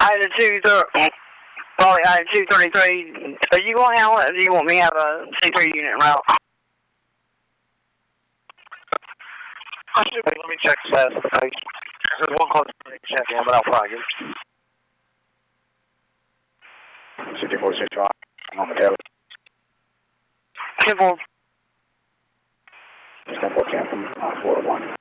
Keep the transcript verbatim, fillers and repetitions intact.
Item two, thir- Raleigh, item two thirty-three. Are you going to handle it, or do you want me to have a C three unit route? Let me check the status of the page. There's one close to check in, but I'll flag it. sixty-four sixty-five. On the table. ten four. ten four ten from four to one.